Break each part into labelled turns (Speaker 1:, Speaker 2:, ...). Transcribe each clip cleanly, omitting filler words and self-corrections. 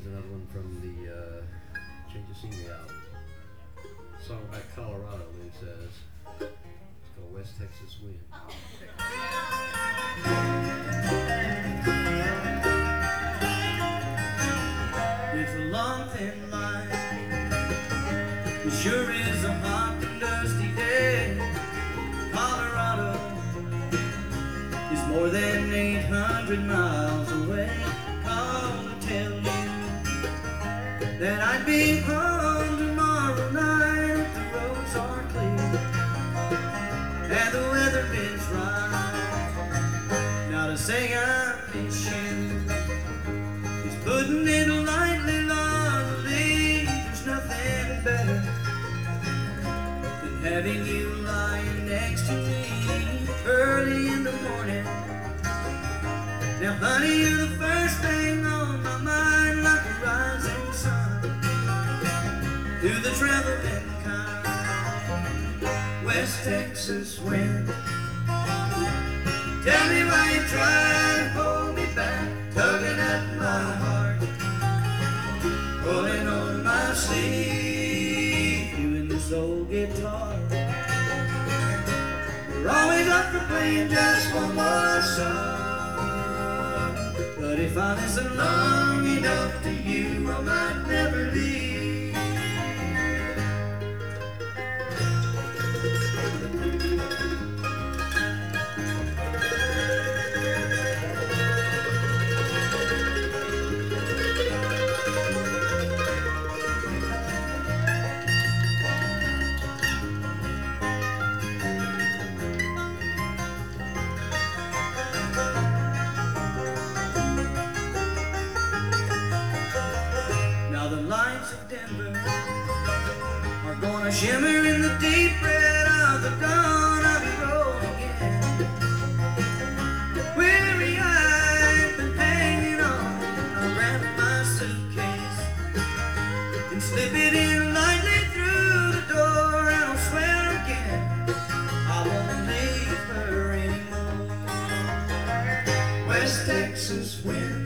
Speaker 1: is another one from the Change of Scenery album. Song by Colorado, and it says, it's called West Texas Wind.
Speaker 2: It's a long thin line. It sure is a hot and dusty day. Colorado is more than 800 miles away. Called to tell you that I'd be home tomorrow night if the roads are clear and the weather is right. Now to say I miss you is putting it lightly, lovely. There's nothing better than having you lying next to me early in the morning. Now honey, you're the first thing on my mind, like a rising sun through the traveling kind. West Texas wind, tell me why you try to hold me back, tugging at my heart, pulling on my sleeve, you and this old guitar. We're always up for playing just one more song, but if I listen long enough to you, I might never leave. Shimmer in the deep red of the dawn, I'll be rolling again. Weary-eyed, been hanging on. I'll grab my suitcase and slip it in lightly through the door, and I'll swear again I won't leave her anymore. West Texas wind,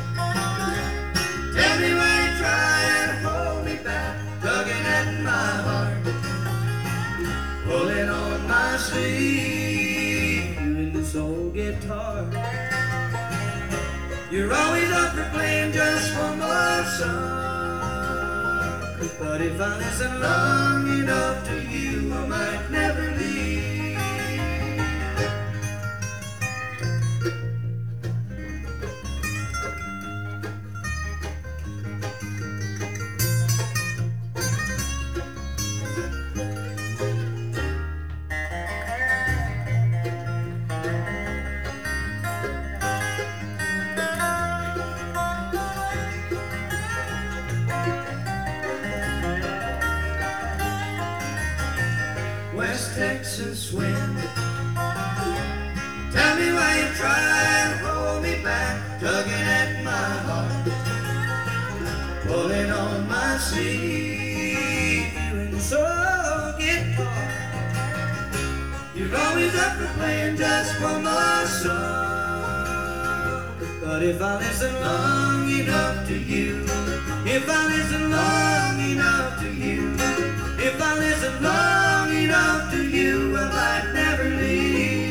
Speaker 2: tell me why you try to hold me back, tugging at my heart, pulling on my sleeve, you and this old guitar. You're always up for playing just one more song, but if I listen long enough to you, I might never leave. West Texas wind, tell me why you try to hold me back, tugging at my heart, pulling on my sleeve, you and this old guitar. You're always up for playing just one more song, but if I listen long enough to you, if I listen long enough to you, if I listen long enough to you, I might never leave.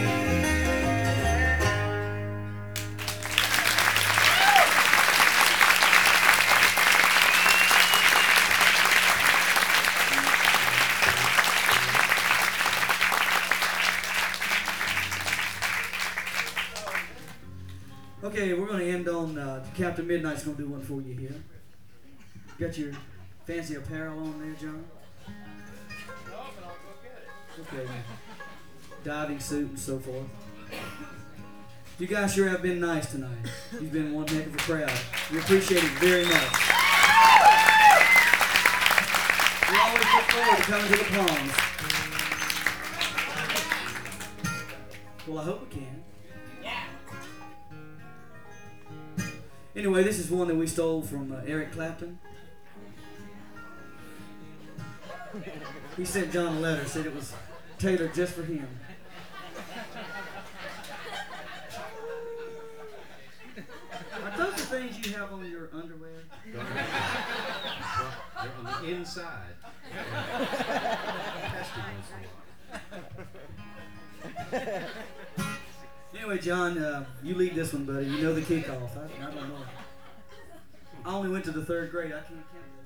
Speaker 2: Okay, we're going to end on Captain Midnight's going to do one for you here. Got your fancy apparel on there, John? Okay. Diving suit and so forth. You guys sure have been nice tonight. You've been one heck of a crowd. We appreciate it very much. We always look forward to coming to the Palms. Well, I hope we can. Anyway, this is one that we stole from Eric Clapton. He sent John a letter, said it was tailored just for him. Those are things you you have on your underwear?
Speaker 1: Well, they're on the inside. Tested once in a while.
Speaker 2: Anyway, John, you lead this one, buddy. You know the kickoff. I don't know. I only went to the 3rd grade. I can't count.